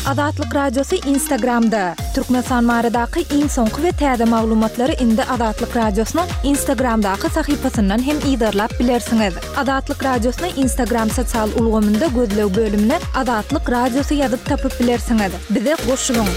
Azatlyk Radiosu Instagramda. Türkmenistan maradaky iň soňky we täze maglumatlary indi Azatlyk Radiosynyň Instagramdaky sahypasyndan hem ýydarlap bilersiňiz. Azatlyk Radiosynyň Instagram sosial ulgamynda gözlew bölümine Azatlyk Radiosu ýazyp tapyp bilersiňiz. Bize goşulyň.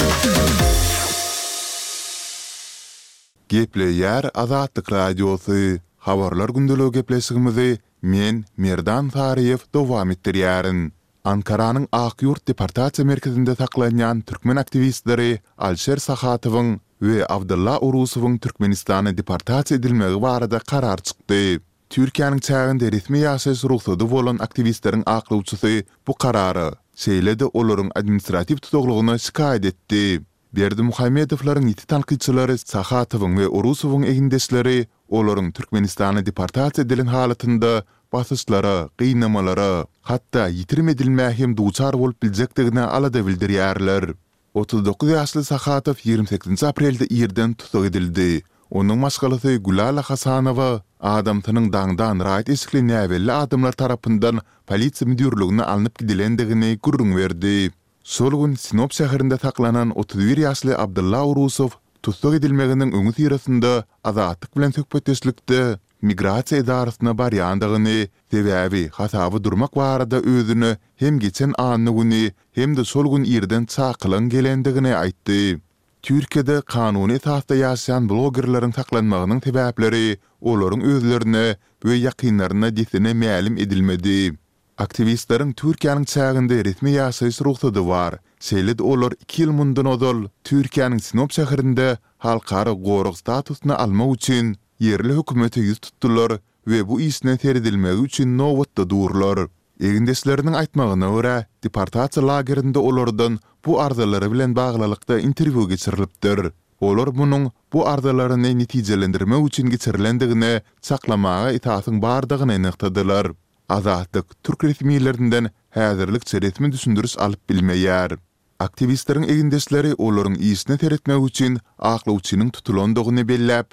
Gepleýär Azatlyk Radiosu. Habarlar gündeligi gepleşigimizi men Merdan Tariýew dowam etdirýärin. Ankaranyň Akyurt departasiýa merkezinde saklanýan türkmen aktivistleri Alşer Sahatywyň we Abdulla Urusowyň Türkmenistana deportasiýa edilmegi barada karar çykdy. Türkiýanyň çäginde resmi ýaşaýyş ruhsady bolan aktivistleriň aklawçysy bu karary şeýlede olaryň administrativ tutuglygyny şikaýet etdi. Berdi Muhammedowlaryň ýeti tanqidçilary Sahatywyň we Urusowyň egindeşleri olaryň Türkmenistana deportasiýa edilen halatynda basışlara, qyynamalara, hatta ýitirim edilmäge hem duçar bolup biljekdigine alada bildirýärler. 39 ýaşly Sahatyw 28 aprelde ýerden tutuk edildi. Onuň maşgalasy Gulala Hasanowa adamtynyň daňdan raýat eşikli näwelli adamlar tarapyndan polisiýa müdürligine alınıp gidilendigini gurrun berdi. Şol gün Sinop şäherinde saklanan 31 ýaşly Abdulla Urusow tutuk edilmeginiň öňü tirasynda azatlyk bilen söhbetleşlikde migrasiýa edarasyna barýandygyny, sebäbi hasaby durmak barada özüni hem geçen anyny hem de şol gün ýerden çakylan gelendigini aýtdy. Türkiýede kanuny esasda ýaşaýan blogerlaryň saklanmagynyň sebäpleri olaryň özlerine we ýakynlaryna disine ma'lum edilmedi. Aktivistleriň Türkiýanyň çäginde resmi ýaşaýyş ruhsady bar. Şeýlede olar 2 ýyl mundan odal Türkiýanyň Sinop şäherinde halkara gorug statusyny almak üçin yerli hökümete ýüz tutdular we bu işine teredilmegi üçin nowatda durlar. Egindeşleriniň aýtmagyna görä, deportasiýa lagerinde olardan bu arzalary bilen baglylykda interwiu geçirilipdir. Olar munyň bu arzalaryny netijelendirmek üçin geçirilendigine saklamaga itaatyn bardygyny ýanykdylar. Azatlyk türk resmiýetlerinden häzirlik resmi düşündürüş alyp bilmeýär. Aktivistleriň egindeşleri olaryň işine teretmek üçin aklawçynyň tutulandygyny belläp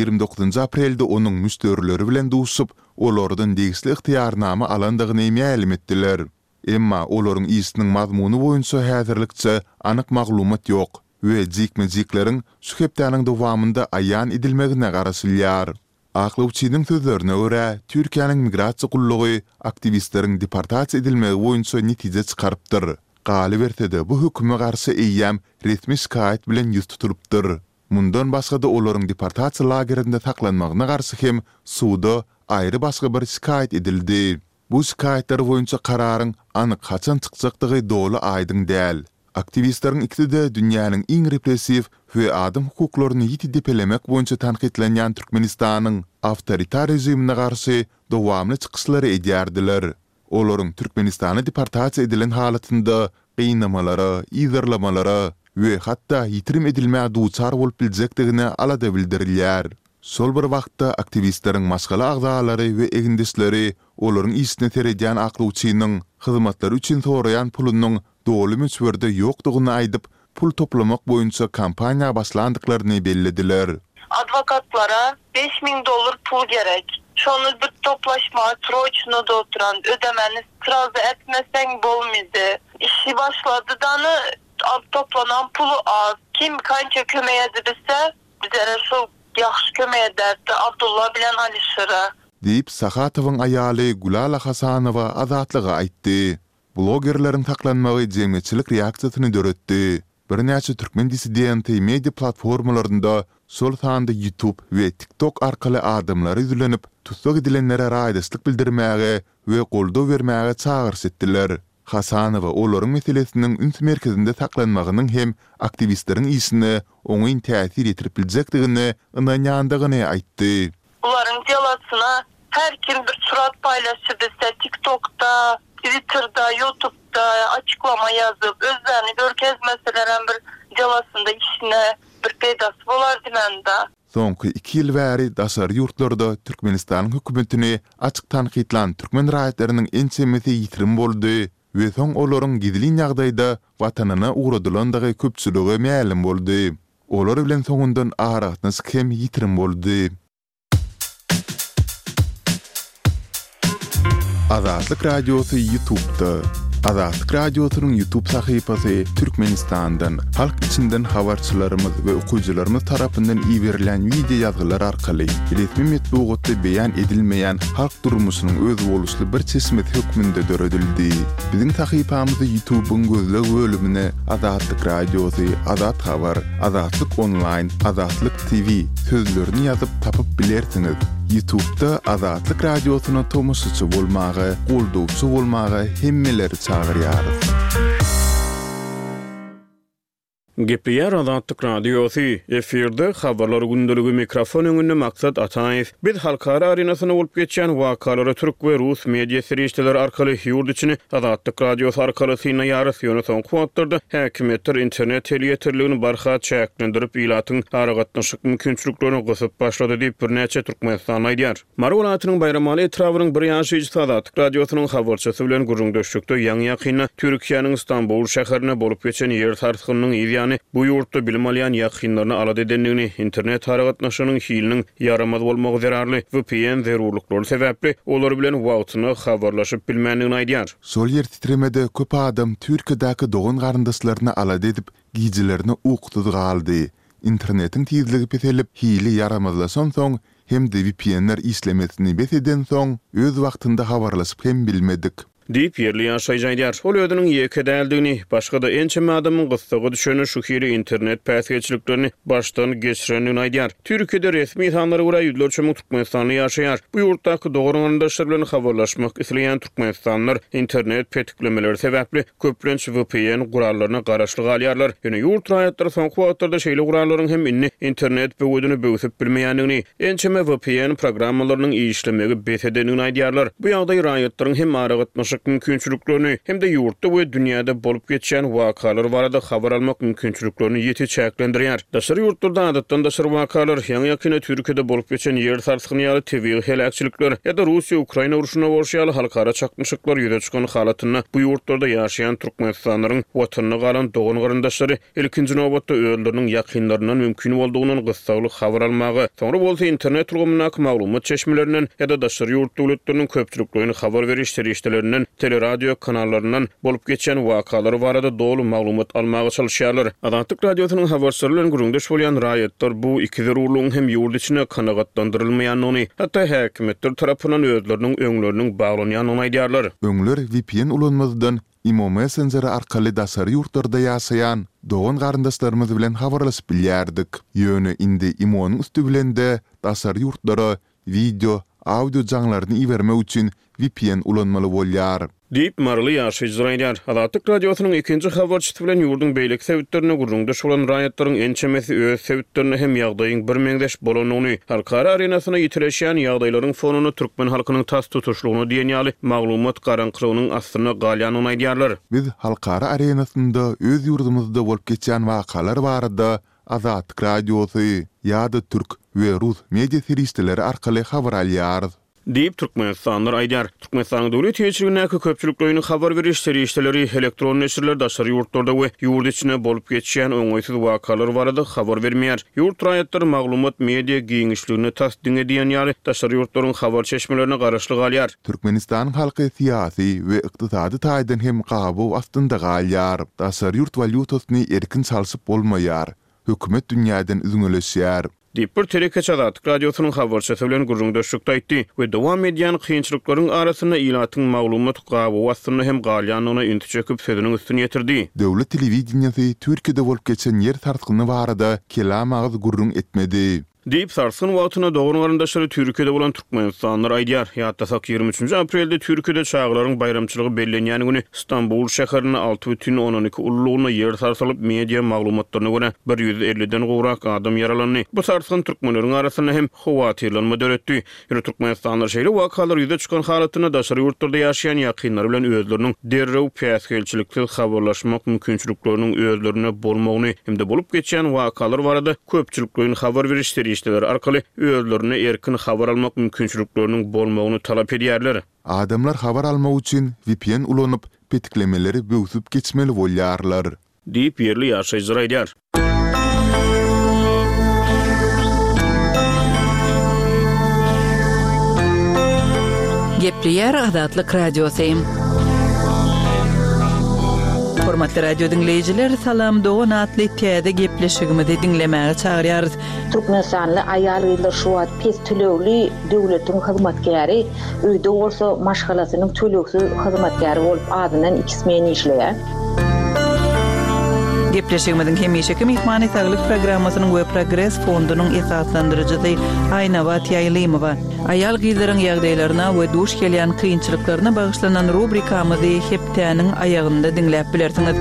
29 aprelde onuň müstörleri bilen duşup, olardan degisli ihtiýarnama alandygyny ma'lum etdiler. Emma olaryň işiniň mazmuny boýunça häzirlikçe anyk maglumat ýok we jikme-jikleriň şu hepdeniň dowamında aýan edilmegine garaşylýar. Aklawçynyň sözlerine görä, Türkiýanyň migrasiýa gullugy aktivistleriň deportasiýa edilmegi boýunça netije çykarypdyr. Galy berse-de bu höküme garşy eýýäm resmi şikaýet bilen ýüz tutulypdyr. Mundan başga da olaryň deportasiýa lagerinde saklanmagyna garşy hem suwda aýry başga bir şikaýet edildi. Bu şikaýetler boýunça kararyň anyk haçan çykjakdygy doly aýdyň däl. Aktivistleriň ikide dünýäniň iň repressiw we adam hukuklaryny ýitidipelemek boýunça tanqidlenýän Türkmenistanyň awtoritar rejimine garşy dowamly çykyşlary edýärdiler. Olaryň Türkmenistana deportasiýa edilen halatynda qyynamalara, ýydarlamalara we hatta ýitirim edilmäge duçar bolup biljekdigine alada bildirilýär. Şol bir wagtda aktivistleriň maşgala agzalary we egindeşleri olaryň işine teredýän aklawçynyň hyzmatlary üçin soraýan pulunyň doly müsberde ýokdugyny aýdyp, pul toplamak boýunça kampaniýa başlandyklaryny bellediler. Advokatlara $5.000 pul gerek. Şonu bir toplaşma, troçnoda oturan ödemeni razı etmesen bolmadı. İşi başladıdanı toplanan pulu az. Kim kança kömeğe edilse bizlere şu yaxşı kömeğe ederdi. Abdullah bilen Alişir'e. Deyip Sahatywyň aýaly Gulala Hasanowa azatlyga aýtdy. Blogerlerin saklanmagy jemgyýetçilik reaksiýasyny döretdi. Bir näçe türkmen dissidenti media platformalarynda şol sanda YouTube we TikTok arkaly adamlar üzülenip tutuk edilenlere raýatçylyk bildirmäge we goldaw bermäge çağırş etdiler. Hasanowa olaryň meselesiniň üns merkezinde saklanmagynyň hem aktivistleriň işine oňyn täsir etip biljekdigini ynanýandygyny aýtdy. Olaryň delasyna her kim bir surat paylaşyp TikTok'ta, Twitter'da, YouTube'da açıklama yazıp özlerini görkezmeselerin bir delasında işine bir peydası bolar dimenda. Soňky 2 ýyl bäri daşary ýurtlarda Türkmenistanyň hökümetini açyk tanqidlan türkmen raýatlarynyň ençemesi ýitirim boldy we soň olaryň gizlin ýagdaýda watanyna ugradylandygy köpçüligi ma'lum boldy. Olar bilen soňundan aratnys hem ýitirim boldy. Azatlyk Radiosu YouTube'da Azatlyk Radiosynyň YouTube sahypasy Türkmenistandan halk içinden habarçylarymyz we okuwçylarymyz tarapyndan iýerilen video ýazgylar arkaly resmi metbuatda beýan edilmeýän halk durmuşynyň öz boluşly bir çeşmet hökmünde döredildi. Biziň sahypamyzy YouTube'un gözleg bölümine Azatlyk Radiosy, Azat Habar, Azatlyk Online, Azatlyk TV sözlerini ýazyp tapyp bilersiňiz. YouTube'da Azatlyk Radiosyna tomoşçy bolmagy, goldowçy bolmagy hemmeleri çağırýar. Gepliýär Azatlyk Radiosy, efirde habarlar gündəligi mikrofon öňünde maksat Ataýew. Biz halkara arenasyna bolup geçýän wakalary türk we rus media serişdeleri arkaly ýurt içini Azatlyk Radiosy arkaly synaýarysyny soňky wagtlarda häkimetler internet teleýetirligini barha çäklendirip ýylatyň aragatnaşyk mümkinçiliklerini gysyp başlady diýip birnäçe Türkmenistan aýdýar. Mary welatynyň Bayramali etrawynyň bir ýaşaýjy Azatlyk Radiosynyň habarçysy bilen gurrundaşykda ýaňy ýakyna Türkiýanyň Istanbul şäherine bolup geçen ýer tarsygynyň bu ýurtda bilim alýan ýakynlaryny alad edenligini, internet aragatnaşynyň hiliniň yaramaz bolmagy zararly VPN zerurlyklary sebäpli olar bilen wagtyny habarlaşyp bilmänligini aýdýar. Sol ýer titremede köp adam Türkiýedäki dogan garyndaşlaryny alad edip gijilerini uqtuz galdy. Internetiň tizligi petelip hili yaramazlasan soň hem de VPN'ler islemesini beteden soň öz wagtynda habarlaşyp hem bilmedik. Diýip ýerli ýaşaýjylar. Ol ödüniň ýeke däldigini, başga da ençeme adamyň gyssagy düşeni şu hili internet päsgeçliklerini başdan geçirenini aýdýar. Türkiýede resmi sanlary görä ýüzlerçe ming türkmenistanly ýaşaýar. Bu ýurtdaky dogry garyndaşlar bilen habarlaşmak isleýän türkmenistanlylar internet petiklemeleri sebäpli köplenç VPN gurallaryna garaşlyk alýarlar. Ýöne ýurt raýatlary soňky wagtlarda şeýle gurallaryň hem inni internet böwedini böwsüp bilmeýänligini, ençeme VPN programmalarynyň işlemegi betedenini aýdýarlar. Bu ýagdaý raýatlaryň hem aragatnaşyk mümkinçiliklerini hem de ýurtda we dünýäde bolup geçýän wakalar barada habar almak mümkinçiliklerini ýeti çäklendirýär. Daşary ýurtlarda adatdan daşary wakalar ýaňy ýakyna Türkiýede bolup geçen ýer tarsygyny TV helakçylyklar ýa-da Russiýa-Ukraina uruşyna borçly halkara çakmyşyklar ýüze çykan halatyna bu ýurtlarda ýaşaýan türkmenistanlaryň watanyna galan dogan garyndaşlary ilkinji nowatda özleriniň ýakynlarynyň mümkin boldugynyň gysgalyk habar almagy, soňra bolsa internet turgumyna maglumat çeşmelerinden ýa-da daşary ýurt döwletleriniň köpçüliklerini habar beriş serişdelerinden teleradio kanallarından bolup geçen wakalary barada dolu maglumat almagy çalışýarlar. Azatlyk Radiosynyň habarçylary bilen gurrundaş bolýan raýatlar bu iki zerurlygyň hem ýurt içine kanagatlandyrylmaýanyny, hatda häkimetler tarapyndan özleriniň öňleriniň baglanýanyny aýdýarlar. Öňler VPN ulanmazydan Imo Messenger arkaly daşary ýurtlarda ýaşaýan dogan garyndaşlarymyz bilen habarlaşyp bilýärdik. Ýöne indi Imonyň üstü bilen de daşary ýurtlara video, audio jaňlaryny ibermek üçin VPN ulanmaly bolýar. Diýip marly ýaşaýjylar aýdýar. Azatlyk Radiosynyň ikinji habarçysy bilen ýurdun beýlik sebäplerine gurrundaş bolan raýatlaryň ençemesi öz sebäplerini hem ýagdaýyň bir meňdeş bolanyny, halkara arenasyna ýitireşýän ýagdaýlaryň fonuny türkmen halkynyň tas tutuşlugyny diýen ýaly maglumat garanqylygynyň astyna galýanyny aýdýarlar. Biz halkara arenasynda öz ýurdumyzda bolup geçen wakalar barada Azatlyk Radiosy ýa-da türk we rus media serişdeleri arkaly habar alýar. Diýip Türkmenistanlar aýdýar. Türkmenistanyň döwlet ýetirýänki köpçüliklerini habar beriş serişdeleri elektron neşirler daşary ýurtlarda we ýurt içine bolup geçýän öňüýsiz wakalar barada habar bermeýär. Ýurt raýatlary maglumat media giňişligini tasdiq edýän ýaly daşary ýurtlaryň habar çeşmelerini garaşlyk alýar. Türkmenistan halky syýasy we ykdysady taýdan hem gabaw astynda galýar. Daşary ýurt valyutasyny erkin çalyşyp bolmaýar. Hökümet dünýäden üzüňeleşýär. Diýip bir telekeç Azatlyk Radiosynyň habarçysy bilen gurrundaşykda aýtdy we dowam edýän kynçylyklaryň arasyna ýylatyň maglumat gabaw astyny hem galýanyna ünti çöküp sözüniň üstüne ýetirdi. Döwlet telewizionyasy Türkiýede bolup geçen ýer tarsygyny barada kelam agyz gurrun etmedi. Diýip sarsyn wagtyna dogry garyndaşlary Türkiýede bolan türkmenistanlylar aýdýar. Ýa-da 23 aprelde Türkiýede çağlaryň bayramçylygy bellenýän güni Istanbul şäherine 6,12 ullugyna ýer sarsylyp media maglumatlaryna görä 150den gowrak adam yaralandy. Bu sarsyn türkmenleriň arasyna hem howatyrlanma döretdi. Ýöne türkmenistanlylar şeýle wakalar ýüze çykan halatyna daşary ýurtlarda ýaşaýan ýakynlary bilen özleriniň derrew päsgelçilikli habarlaşmak mümkinçilikleriniň özlerine bolmagyny hem de bolup geçýän wakalar barada köpçüliklerini habar beriş işleri arkaly özlerine erkin habar almak mümkinçilikleriniň bolmagyny talap edýärler. Adamlar habar almak üçin VPN ulanyp petiklemeleri böwsüp geçmeli bolýarlar. Diýip ýerli ýaşaýjylar aýdýar. Gepliýär Azatlyk Radiosy. Hormatly radio dinleyijiler, salam Doğan atly täze gepleşigimizi dinlemäge çagyrýarys. Türkmenistanly aýal gyzlar şu wagt pes tölegli döwletiň hyzmatkäri, öýde bolsa maşgalasynyň töleksiz hyzmatkäri bolup adynan 2 men işleýär. Gepleşigimizin hemişeki mehmany saglyk programmasynyň we Progress fondunyň esaslandyrjysy Aýnabat Ýaýlymowa aýal gyzlaryň ýagdaýlaryna we duş gelýän kynçylyklaryna bagyşlanan rubrikamyzy hepdäniň aýagynda dinläp bilersiňiz.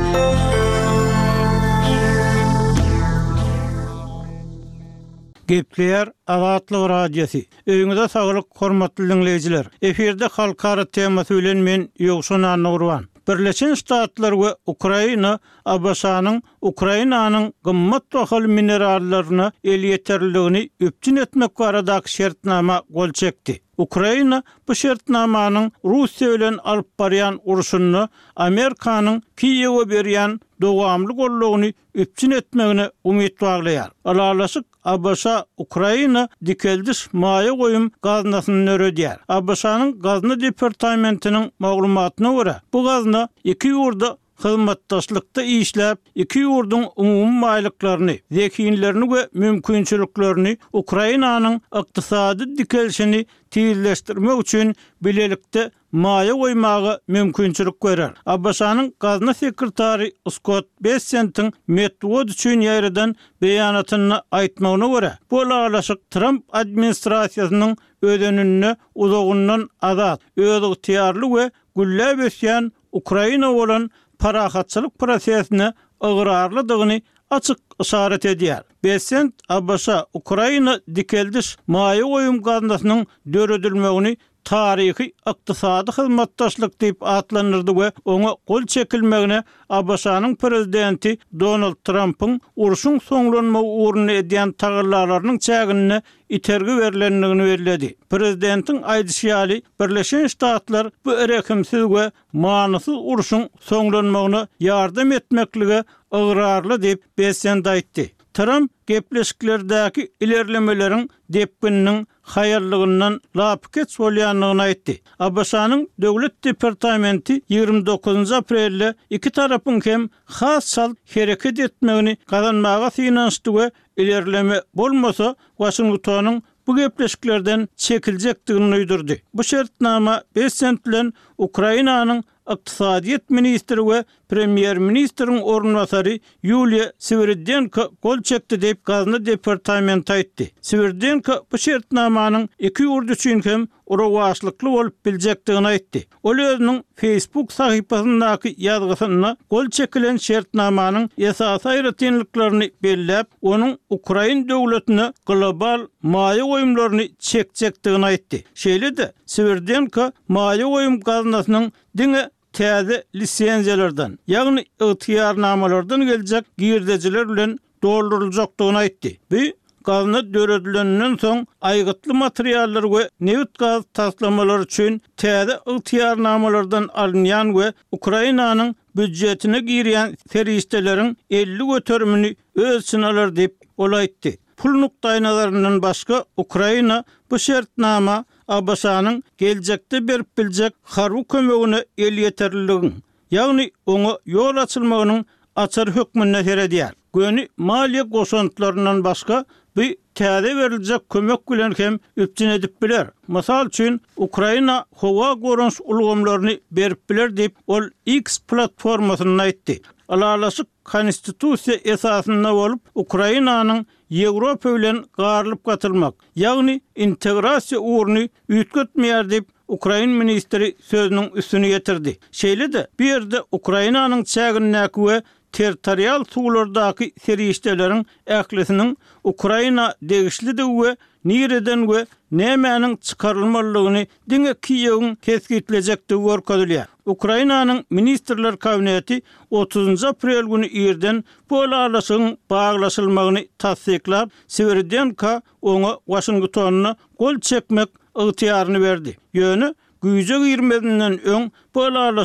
Gepler Azatlyk radiosu. Öňüňizde saglyk hormatly dinleyijiler. Eferde halkara temasy bilen men Ýogşan Anurwan. Birleşen Ştatlar we Ukraina Abaşanyň Ukrainanyň gymmat bahaly minerallaryny el ýeterligini öpçün etmek baradaky şertnama gol çekdi. Ukraina bu şertnamanyň Russiýa bilen alyp barýan uruşyny Amerikanyň Kiýewe berýän dowamly gollugyny öpçün etmegine umyt baglaýar. Alalaşyk Abaşa Ukraina dikeldiş maýa goýum gaznasyny nörediýär. Abaşanyň gazna departamentiniň maglumatyna görä, bu gazna 2 ýurda hyzmatdaşlykda işläp, 2 ýurdun umumy maýlyklaryny, zekinlerini we mümkinçiliklerini Ukrainanyň ykdysady dikelşini tizleşdirmek üçin bilelikde maýa goýmagy mümkinçilik görer. Abaşanyň gazna sekretary Scott Bessent'in Medved üçin ýaýradan beýanatyny aýtmagyna görä, bu alaşyk Trump administrasiýasynyň ödenini uzagyndan azat, öz ýetýärli we gülle besýän Ukraina bolan parahatçılık prosesine ıgrarlıdygyny açyk işaret edýär. Bessent Abaşa Ukraina dikeldiş maýa goýum gaznasynyň döredilmegini tarihi ykdysady hyzmatdaşlyk diýip atlanyrdy we oňa gol çekilmegine Abaşanyň prezidenti Donald Trump'yň uruşyň soňlanmagy uğruna edýän tagyrlalarynyň çägini itergi verilenligini bellädi. Prezidentiň aýdyşy Birleşen Ştatlar bu erekimsiz we manysyz uruşyň soňlanmagyna ýardam etmekligi ıgrarly diýip Bessent aýtdy. Trump gepleşiklerdäki ilerlemelerin depkininiň hayırlığından lapket bolýanlygyny aýtdy. Abaşanyň döwlet departamenti 29 aprelde 2 tarapyň hem has hereket etmegini gazanmaga synanşdy we ilerleme bolmasa Washingtonyň bu gepleşiklerden çekiljekdigini uydurdy. Bu şertnama Bessent bilen Ukrainanyň Iqtisadiyyat ministri we premier ministriň ornwasary Yulia Sviridenko gol çekdi diýip gazna departamenti aýtdy. Sviridenko bu şertnamanyň 2 ýurt üçin hem urawaşlykly bolup biljekdigini aýtdy. Ol özüniň Facebook sahypasyndaky ýazgysyna gol çekilen şertnamanyň esasy aýratynlyklaryny belläp, onuň Ukraina döwletine global maýa goýumlaryny çekjekdigini aýtdy. Şeýle-de Sviridenko maýa goýum gaznasynyň diňe täze lisenziýalardan, ýagny ýetýärnamalardan geljek girdejiler bilen dolduruljakdygyny aýtdy. Bu gazna döredilenden soň aýgytly materiallar we newt gaz taslamalary üçin täze ýetýärnamalardan alynýan we Ukrainanyň büdjetine girýän serişdeleriň 50 göterümini öz için alar diýip ol aýtdy. Pul nukdaýnalaryndan başga Ukraina bu şertnama Abaşanyň geljekde berip biljek harby kömegine el ýeterligini, ýagny oňa ýol açylmagynyň açar hökmüne seredýär. Göni maliýe goşantlaryndan başga bu täze beriljek kömek bilen hem üpçün edip biler. Masal üçin Ukraina howa gorunç ulgamlaryny berip biler diýip ol X platformasyna aýtdy. Alalaşyk konstitusiýa esasynda bolup Ukrainanyň Ýewropa bilen garlyp gatylmak, ýagny integrasiýa uğruny üýtgetmeýär diýip Ukraina ministri sözüniň üstüne getirdi. Şeýle-de bir ýerde Ukrainanyň çägindäki we territorial suwlardaky serişdeleriň ählisiniň Ukraina degişlidir we nireden we nämäniň çykarylmalygyny diňe Kiýewiň kesgitlejekdi görkezilýär. Ukrainanyň ministrler kabineti 30 aprel günü ýerden bu alalaşygyň baglaşylmagyny tasdiklap, Sviridenko oňa Washingtonyna gol çekmek ygtyýaryny berdi. Ýöne güýje girmedinden öň bu alalaşyk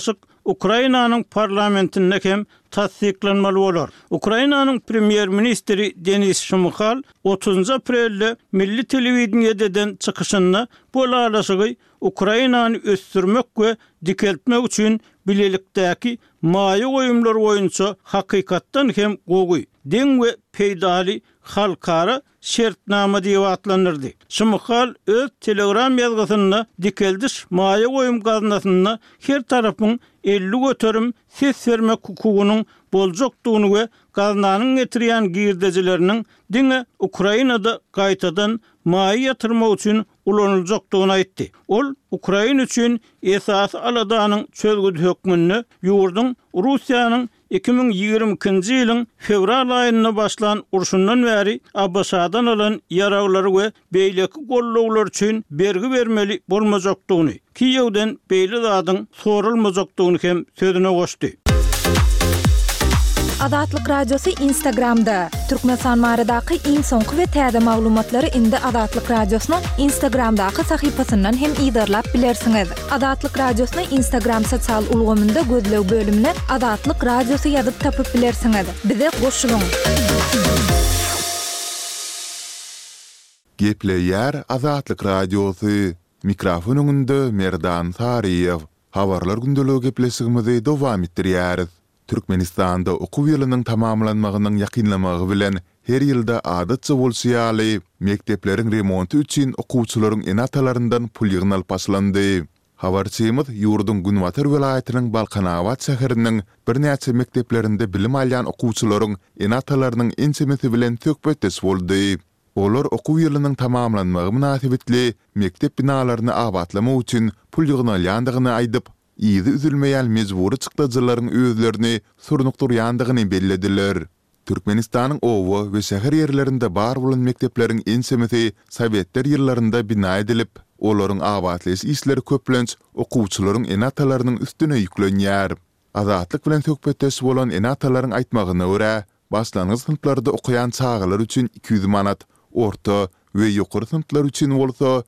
Ukrainanyň parlamentinde hem tasdiklanmaly bolar. Ukrainanyň premier ministri Denis Shmyhal 30 aprelde milli telewizionyada çykyşynda bolalaşygy Ukrainany ösdürmek we dikeltmek üçin bilelikdäki maýa goýumlar boýunça hakykatdan hem gowy, deň we peýdali halkara şertnama diýip atlanyrdy. Shmyhal öz Telegram ýazgysynda dikeldiş maýa goýum gaznasynda her tarapyň 50 göterim ses vermek hukugunyň boljakdygyny we gaznanyň getirýän girdejileriniň diňe Ukrainada gaýtadan maýa ýatyrmak üçin ulanyljakdygyny aýtdy. Ol Ukraina üçin esas aladanyň çözgüdi hökmünde ýurduň Russiýanyň 2022-nji ýylyň fevral aýynda başlan urşundan bäri Abbasadan alan ýaraglary we beýleki gollaglar üçin bergi bermeli bolmajakdygyny, Kiýewden beýle zadyň sorulmajakdygyny hem sözüne goşdy. Adatlyk Radiosu Instagramda. Türkmenistan baradaky iň soňky we täze maglumatlary indi Adatlyk Radiosynyň Instagramdaky sahypasyndan hem ýydarlap bilersiňiz. Adatlyk Radiosyny Instagram sosial ulgamynda gözlew bölümine Adatlyk Radiosu ýazyp tapyp bilersiňiz. Bize goşulyň. Gepleýär Adatlyk Radiosu. Mikrofon öňünde Merdan Tariýew. Habarlar gündeligi gepleşigimizi dowam etdirýäris. Türkmenistanda okuw ýylynyň tamamlanmagynyň ýakynlamagy bilen her ýylda adatça bolsaýaly mektepleriň remonty üçin okuwçylaryň enatalaryndan pul ýygnal başlandy. Habarçymyz ýurdun Günwatar welaýatynyň Balkanawat şäheriniň bir näçe mekteplerinde bilim alýan okuwçylaryň enatalarynyň ensemesi bilen tökbetes boldy. Olar okuw ýylynyň tamamlanmagy münasibetli mektep binalaryny abatlamak üçin pul ýygnalýandygyny aýdyp, ýyzy üzülmeýän mejbury çykdyjylaryň özlerini surnukdurýandygyny bellediler. Türkmenistanyň owa we şäher ýerlerinde bar bolan mektepleriň ensemesi Sowetler ýyllarynda bina edilip, olaryň abatlaş işleri köplenç okuwçylaryň enatalarynyň üstüne ýüklenýär. Azatlyk bilen söhbetdeş bolan enatalaryň aýtmagyna görä, başlangyç sınıflarda okuyan çağlar üçin 200 manat, orta we ýokary sınıflar üçin bolsa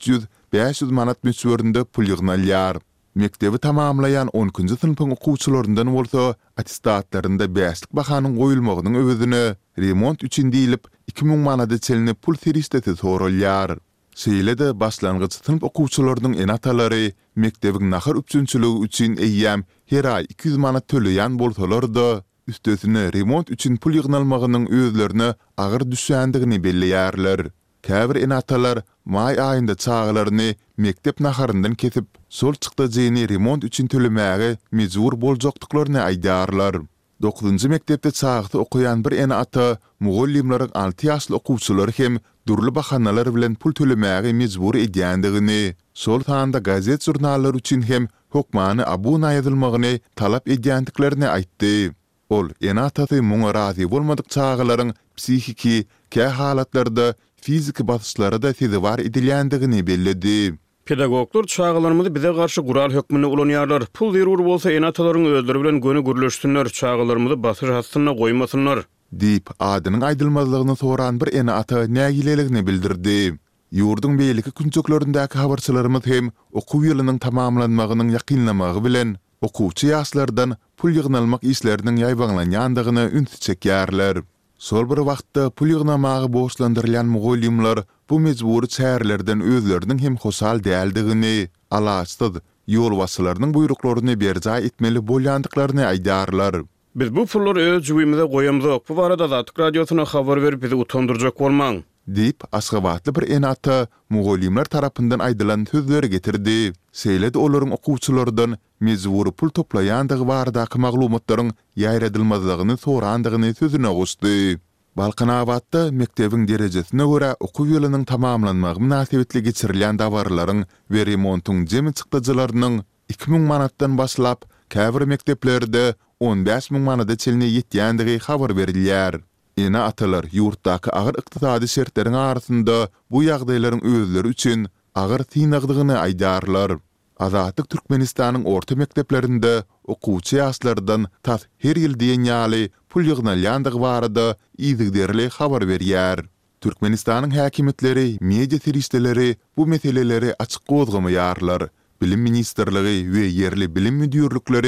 300-500 manat möçberinde pul ýygnalýar. Mektebi tamamlayan 10-njy sınıfyň okuwçylaryndan bolsa attestatlarynda bäslik bahanyň goýulmagynyň öwüdüne remont üçin diýilip 2000 manat çelinip pul seristeti sorulýar. Şeýle-de başlangyç sınıf okuwçylarynyň enatalary mektebiň nahar üçinçiligi üçin eýýäm her ay 200 manat töleýän bolsalar-da üstesine remont üçin pul ýygnalmagynyň özlerine agyr düşýändigini belleýärler. Käbir enatalar may aýynda çağlaryny mektep naharyndan kesip, sol çykdyjyny remont üçin tölemäge mejbur boljakdyklaryny aýdarlar. 9-njy mektepde çağda okuyan bir enata mugallimlaryň 6 ýaşly okuwçylary hem durly bahanalar bilen pul tölemäge mejbur edýändigini, sol sanda gazet jurnallar üçin hem hukmany abuna ýazylmagyny talap edýändiklerini aýtdy. Ol enatasy muňa razy bolmadyk çağlaryň psihiki kä halatlarda fizik basışlara da tezewar edilýändigini belledi. Pedagoglar çağalarymyzy bize garşy gural hökmüne ulanýarlar. Pul zerur bolsa enatalaryň özleri bilen göni gürleşsinler, çağalarymyzy basyş astyna goýmasynlar diýip adynyň aýdylmazlygyny soran bir enata nägileligini bildirdi. Ýurdun beýleki künçeklerindäki habarçylarymyz hem okuw ýylynyň tamamlanmagynyň ýakynlamagy bilen okuwçy ýaşlardan pul ýygnalmak işleriniň ýaýbanlanýandygyny üns çekýärler. Sol bir wagtda pul ýygnamagy boşlandyrylýan mugallimler bu mejbury çärlerden özleriniň hem hosal däldigini, alaçsyz ýol wasylarynyň buýruklaryny berja etmeli bolýandyklaryny aýdarlar. Biz bu pulları öz jübimize goýamyk. Bu barada Adatlyk Radiosyna habar berip bizi utandyrjak bolmaň diýip Aşgabatly bir enata mugallimler tarapyndan aýdylan sözleri getirdi. Şeýle-de olaryň okuwçylardan mejbury pul toplaýandygy baradaky maglumatlaryň ýaýradylmazlygyny sorandygyny sözüne goşdy. Balkanawatda mektebiň derejesine görä okuw ýylynyň tamamlanmagy münasibetli geçirilýän dawarlaryň we remontyň jemi çykdyjylarynyň 2000 manatdan başlap käbir mekteplerde 15.000 manata çeline ýetýändigi habar berilýär. Ena atalar ýurtdaky agyr ykdysady şertleriň arasynda bu ýagdaýlaryň özleri üçin agyr tynagdygyny aýdarlar. Azatlyk Türkmenistanyň orta mekteplerinde okuwçy ýaşlardan tas her ýyl diýen ýaly pul ýygnalýandygy barada ýygyderli habar berýär. Türkmenistanyň häkimetleri, media seristeleri bu meseleleri açyk gozgamaýarlar. Bilim ministrligi we ýerli bilim müdürlükleri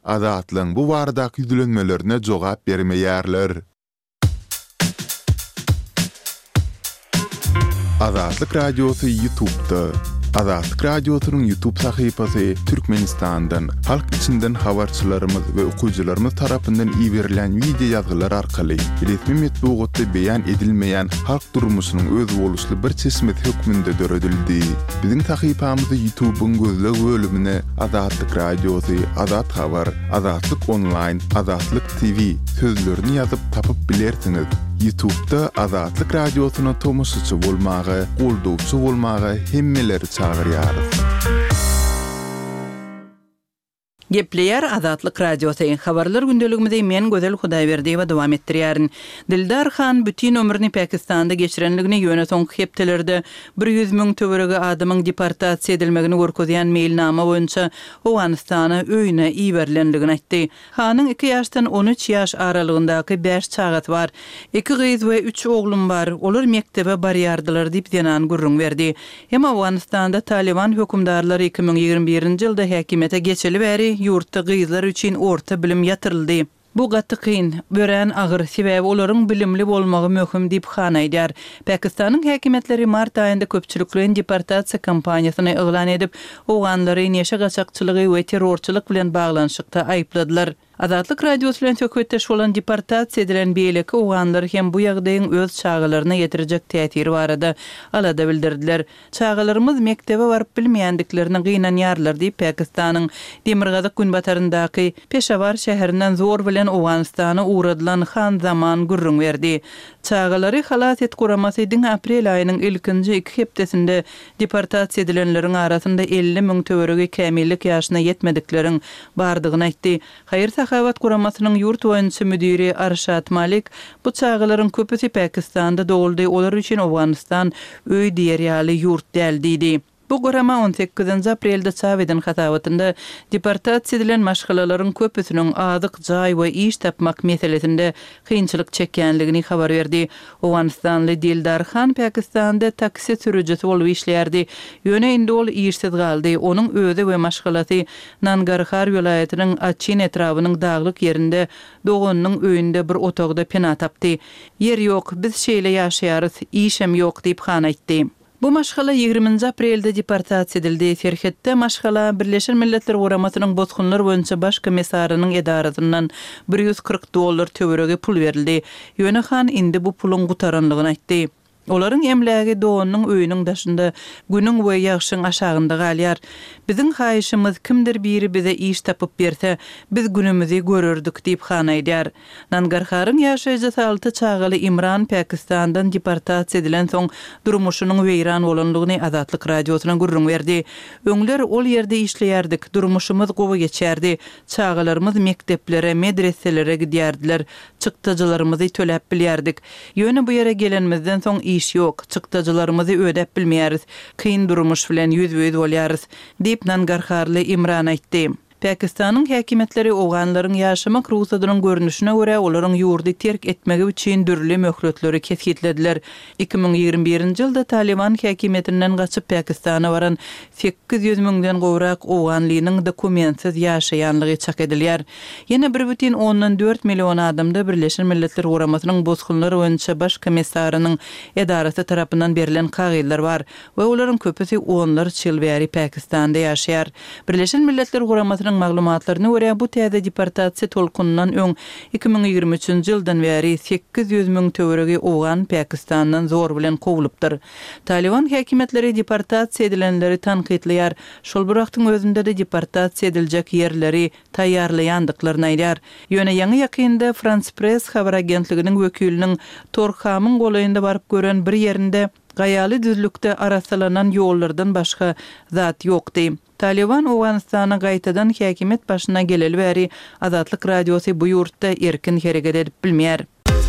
Azatlyň bu baradaky ýüzlenmelerine jogap bermeýärler. Azatlyk Radiosu YouTube'da. Azatlyk Radiosu'nun YouTube sahypasy Türkmenistan'dan, halk içinden habarçylarymyz we okuwçylarymyz tarapyndan ýiberilen video ýazgylar arkaly resmi metbuatda beýan edilmeýän halk durmuşynyň öz boluşly bir çeşmet hökmünde döredildi. Biziň sahypamyzy YouTube'un gözleg bölümine Azatlyk Radiosu, Azat Habar, Azatlyk Online, Azatlyk TV sözlerini ýazyp tapyp bilersiňiz. YouTube'da Azatlyk Radiosu'na tomoşçy bolmagy, goldowçy bolmagy hemmeleri çağırýar. Gepleýär Azatlyk Radiosyň habarlar gündeligimizde men Gözel Hudaýberdi we dowam etdirýärin. Dildar Han bütün ömrüni Pakistanda geçirenligini ýöne soňky hepdelerde 100 000 töwerege adamyň deportasiýa edilmegini görkezýän mailnama boýunça Owganistana öýüne iýerilenligini aýtdy. Hanyň 2 ýaşdan 13 ýaş aralygyndaky 5 çagat bar. 2 gyz we 3 oglum bar. Olar mektebe barýardylar diýip denan gurrun berdi. Hem Owganistanda Taliban hökümdarlary 2021-nji ýylda häkimete geçeli bäri ýurtda gyzlar üçin orta bilim ýatyryldy. Bu gaty kyn, bören agyr sebäbi olaryň bilimli bolmagy möhüm diýip Han aýdýar. Pakistanyň häkimetleri mart aýynda köpçülikliň deportasiýa kampaniýasyny eglan edip, owanlary neşe gaçakçylygy we terrorçylyk bilen baglanyşykda aýpladylar. Azatlyk Radiosu bilen töketdeş bolan deportasiýa edilen beýleki owanlar hem bu ýagdaýyň öz çağalaryna ýetirjek täsiri barada alada bildirdiler. Çağalarymyz mektebe baryp bilmeýändiklerini gynanýarlar diýip Pakistanyň Demirgazyk günbataryndaky Peshawar şäherinden zor bilen Owganistana uğradylan Han zaman gurrun berdi. Çağalary halat et guramasydyň aprel aýynyň ilkinji 2 hepdesinde deportasiýa edilenleriň arasynda 50 000 töwerege kämillik ýaşyna ýetmedikleriň bardygyny aýtdy. Haýyr Sahavat Kuramasynyň ýurt boýunça müdiri Arşad Malik bu çağalaryň köpüsi Pakistanda doguldy, olar üçin Owganistan öý diýerýäli ýurt däl diýdi. Bu gorama 18 aprelde çaweden hatabatynda deportasiýa edilen maşgalalaryň köpüsiniň azyk jaý we iş tapmak meselesinde kynçylyk çekýänligini habar berdi. Owganistanly Dildar Han Pakistanda taksi sürüjisi bolup işlerdi. Ýöne indi ol işsiz galdy. Onuň özi we maşgalasy Nangarhar vilayatynyň Achin etrawynyň daglyk ýerinde dogonyň öýünde bir otogda pena tapdy. Yer ýok, biz şeýle ýaşaýarys, işem ýok diýip Han aýtdy. Bu maşgala 20 aprelde deportasiýa edildi. Ferhetde maşgala Birleşen Milletler Guramasynyň bozgunlar boýunça baş komissarynyň edaratyndan $140 töwerege pul berildi. Ýöne Han indi bu pulun gutaranlygyny aýtdy. Olaryň emlägi doğanyň öýüniň daşynda günüň we ýagşyň aşagynda galýar. Biziň haýyşymyz kimdir biri bize iş tapyp berse, biz günümizi görürdik diýip Han aýdýar. Nangarharyň ýaşaýjy 6 çagaly Imran Pakistandan deportasiýa edilen soň durmuşynyň weýran bolanlygyny Azatlyk Radiosuna gurrun berdi. Öňler ol ýerde işleýärdik, durmuşymyz gowy geçerdi. Çagalarymyz mekteplere, medreselere gidýärdiler. Çykdyjylarymyzy töläp bilýärdik. Ýöne bu ýere gelenmizden soň iş yok, çykdyjylarymyzy ödep bilmeýäris, kyn durmuş bilen ýüz-ýüz bolýarys, diýip Nangarharly Imran aýtdy. Pakistanyň häkimetleri owanlaryň ýaşamak ruhsatynyň görnüşine görä olaryň ýurdy terk etmegi üçin dürli möhletleri kesgitlediler. 2021-nji ýylda Taliban häkimetinden gaçyp Pakistana baran 800 000-den gowrak owanlynyň dokumentsiz ýaşaýanlygy çak edilýär. Ýene 1,4 million adamda Birleşen Milletler Guramasynyň bozgunlary boýunça baş komissarynyň edarasy tarapyndan berilen kagyllar bar we olaryň köpüsi onlar çyl bäri Pakistanda ýaşaýar. Birleşen Milletler Guramasynyň maglumatlaryna görä bu täze deportasiýa tolkundan öň 2023-nji ýyldan bäri 800 000 töwerege owan Pakistandan zor bilen kowulypdyr. Taliban häkimetleri deportasiýa edilenleri tanqidleýär. Şol wagtyň özünde de deportasiýa ediljek ýerleri taýýarlaýandyklaryny aýdýar. Ýöne ýaňy ýakynda France Press habar agentliginiň wekiliniň Torhamyň golayynda baryp gören bir ýerinde gaýaly düzlükde arasalanan ýollardan başga zat ýokdy. Taliban Owganistana gaýtadan häkimet başyna geleli bäri Azatlyk Radiosu bu ýurtda erkin hereket edip bilmeýär.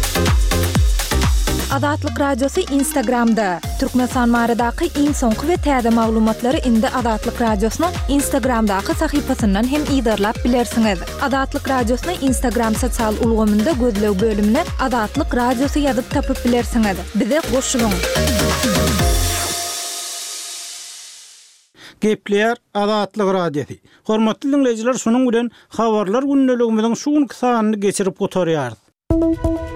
Azatlyk Radiosu Instagramda. Türkmenistan baradaky iň soňky we täze maglumatlary indi Azatlyk Radiosynyň Instagramdaky sahypasyndan hem ýydarlap bilersiňiz. Azatlyk Radiosyny Instagram sosial ulgamynda gözleg bölümine Azatlyk Radiosu ýazyp tapyp bilersiňiz. Bize goşulyň. Gepleýär Azatlyk radiosi. Hormatly dinleyijiler, şonuň bilen habarlar günneligimiziň şuňky sanyny geçirip gotarýarys.